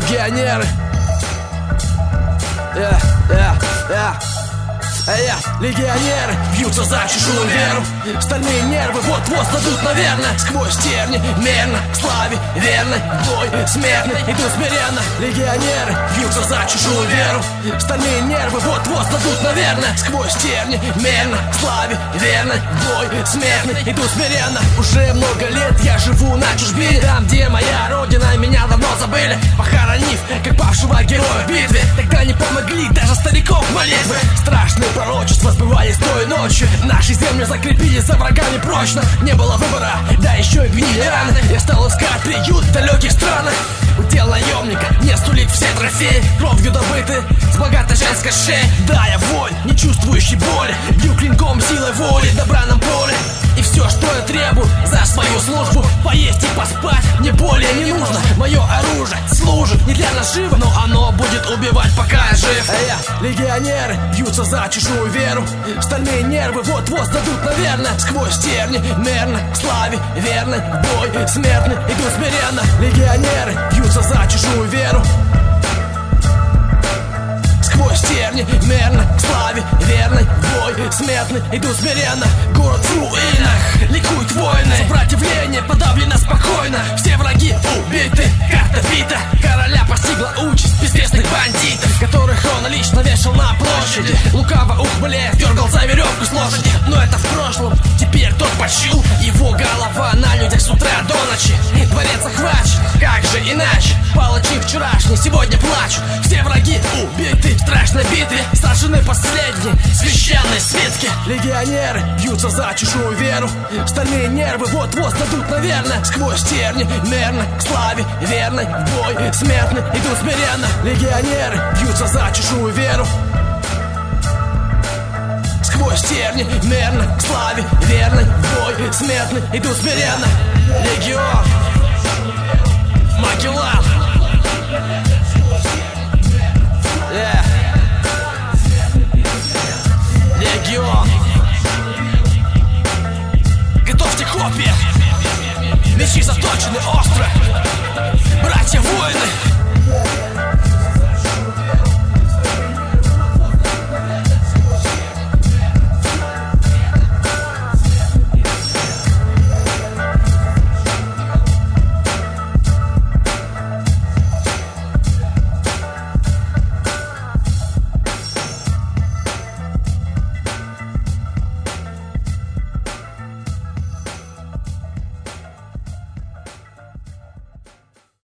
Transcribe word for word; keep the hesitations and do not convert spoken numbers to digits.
легионеры. Yeah, yeah, yeah. Я, легионеры, бьются за чужую веру. Стальные нервы вот-вот сдадут, наверное. Сквозь терни, мерно, к славе, верно. Бой смертный, идут смиренно. Легионеры, бьются за чужую веру. Стальные нервы вот-вот сдадут, наверное. Сквозь терни, мерно, к славе, верно. Бой смертный, идут смиренно. Уже много лет я живу на чужбине, там, где моя родина, меня давно забыли, похоронив, как павшего героя в битве. Тогда не помогли даже стариков молитвы. Страшные пророчества сбывались той ночью. Наши земли закрепили за врагами прочно. Не было выбора, да еще и гнили раны. Я стал искать приют в далеких странах. Удел наемника не сулит все трофеи, кровью добыты с богатой женской шеи. Да, я воин, не чувствующий боли, бью клинком силой воли в добранном поле. И все, что я требую за свою службу, поесть и поспать мне более не нужно. Мое оружие служит не для наживы, но оно будет убивать, пока я жив. А я, легионеры, бьются за чужую веру. Стальные нервы вот-вот сдадут, наверное. Сквозь терни, мерно, к славе, верно. Бой смертный, идут смиренно. Легионеры, бьются за чужую веру. Сквозь терни, мерно, к славе, верной. Бой смертный, идут смиренно. Город в руинах, ликуют воины. Сопротивление подавлено спокойно. Все враги убиты, карта бита. Короля постигла участь бесвестных бандитов, которых он лично вешал на площади. Лукаво ухмыляясь, дергал за веревку с лошади. Но это в прошлом, теперь тот почил. Его голова на людях с утра до ночи. Дворец захвачен, как же иначе? Палачи вчерашние сегодня плачут. Все враги убиты в страшной битве, сожжены последние священные свитки. Легионеры бьются за чужую веру. Стальные нервы вот-вот сдадут, наверное. Сквозь терни, мерно, к славе, верной. Бой смертный, идут смиренно. Легионеры бьются за чужую веру. Сквозь терни, мерно, к славе, верной. Бой смертный, идут смиренно. Легион, Магеллан.